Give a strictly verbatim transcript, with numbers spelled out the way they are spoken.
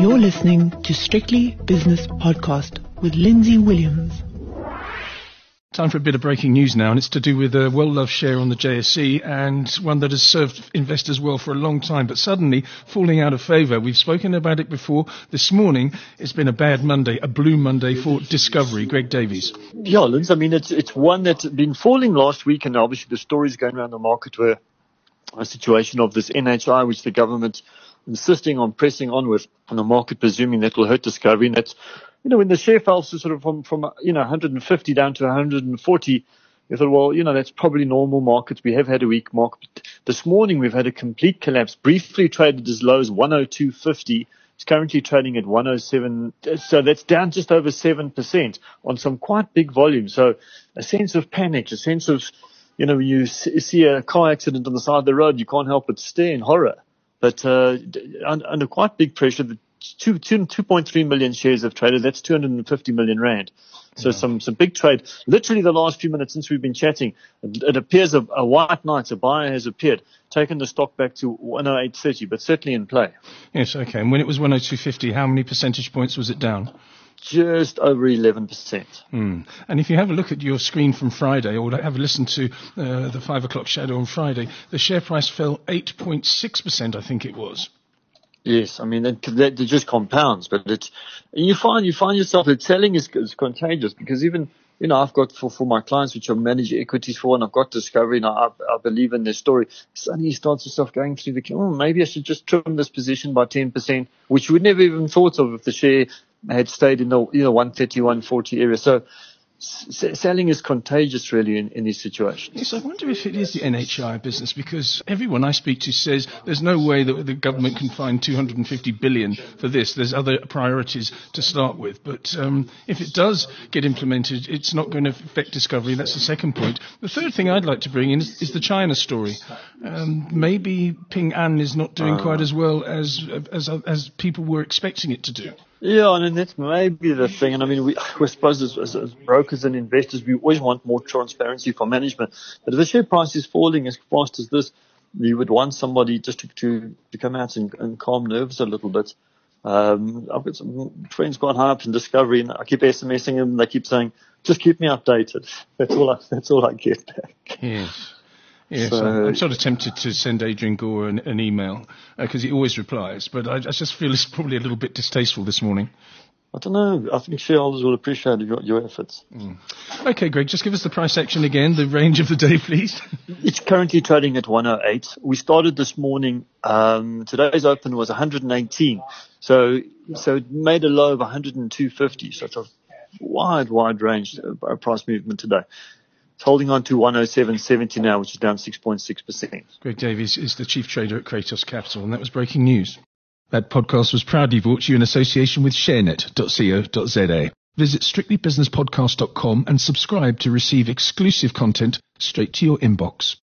You're listening to Strictly Business Podcast with Lindsay Williams. Time for a bit of breaking news now, and it's to do with a well-loved share on the J S E and one that has served investors well for a long time, but suddenly falling out of favour. We've spoken about it before. This morning, it's been a bad Monday, a blue Monday for Discovery. Greg Davies. Yeah, Linz, I mean, it's it's one that's been falling last week, and obviously the stories going around the market were a situation of this N H I, which the government insisting on pressing on with, and the market presuming that will hurt Discovery, and that's, you know, when the share fell to sort of from, from, you know, one hundred fifty down to one hundred forty, you thought, well, you know, that's probably normal markets. We have had a weak market. This morning we've had a complete collapse, briefly traded as low as one oh two fifty. It's currently trading at one oh seven. So that's down just over seven percent on some quite big volume. So a sense of panic, a sense of, you know, when you see a car accident on the side of the road, you can't help but stare in horror. But, uh, under quite big pressure, the Two, two, two point three million shares have traded. That's two hundred fifty million rand. So yeah. some, some big trade. Literally the last few minutes since we've been chatting, it, it appears a, a white knight, a buyer has appeared, taken the stock back to one oh eight thirty, but certainly in play. Yes, okay. And when it was one oh two fifty, how many percentage points was it down? Just over eleven percent. Hmm. And if you have a look at your screen from Friday, or have a listen to uh, the five o'clock shadow on Friday, the share price fell eight point six percent, I think it was. Yes, I mean, that, that just compounds, but it's, and you find, you find yourself that selling is, is contagious, because even, you know, I've got for, for my clients, which I manage equities for, and I've got Discovery, and I, I believe in their story, suddenly you start yourself going through the, oh, maybe I should just trim this position by ten percent, which you would never even thought of if the share had stayed in the, you know, one thirty, one forty area. So, S- selling is contagious, really, in, in these situations. Yes, I wonder if it is the N H I business, because everyone I speak to says there's no way that the government can find two hundred fifty billion for this. There's other priorities to start with. But um, if it does get implemented, it's not going to affect Discovery. That's the second point. The third thing I'd like to bring in is, is the China story. Um, maybe Ping An is not doing uh, quite as well as, as as people were expecting it to do. Yeah, and that's maybe the thing. And I mean, we, we suppose as, as, as brokers and investors, we always want more transparency from management. But if the share price is falling as fast as this, you would want somebody just to, to, to come out and, and calm nerves a little bit. Um, I've got some friends quite high up in Discovery, and I keep SMSing them. They keep saying, just keep me updated. That's all I, that's all I get back. Yes. Yes, so, I'm sort of tempted to send Adrian Gore an, an email because uh, he always replies, but I, I just feel it's probably a little bit distasteful this morning. I don't know. I think shareholders will appreciate your, your efforts. Mm. Okay, Greg, just give us the price action again, the range of the day, please. It's currently trading at one oh eight. We started this morning. Um, today's open was one hundred eighteen, so so it made a low of one oh two fifty. So it's a wide, wide range of price movement today. Holding on to one oh seven seventy now, which is down six point six percent. Greg Davies is the chief trader at Kratos Capital, and that was breaking news. That podcast was proudly brought to you in association with sharenet dot co dot za. Visit strictly business podcast dot com and subscribe to receive exclusive content straight to your inbox.